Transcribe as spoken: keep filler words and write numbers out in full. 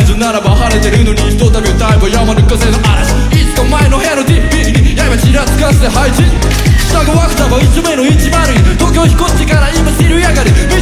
怪獣ならば晴れてるのにひとたび歌えば山抜かせの嵐。いつか前の部屋の ティーブイ に刃ちらつかせて配置。下がワクタバ一目のいちまるに東京飛行地から今知りやがる。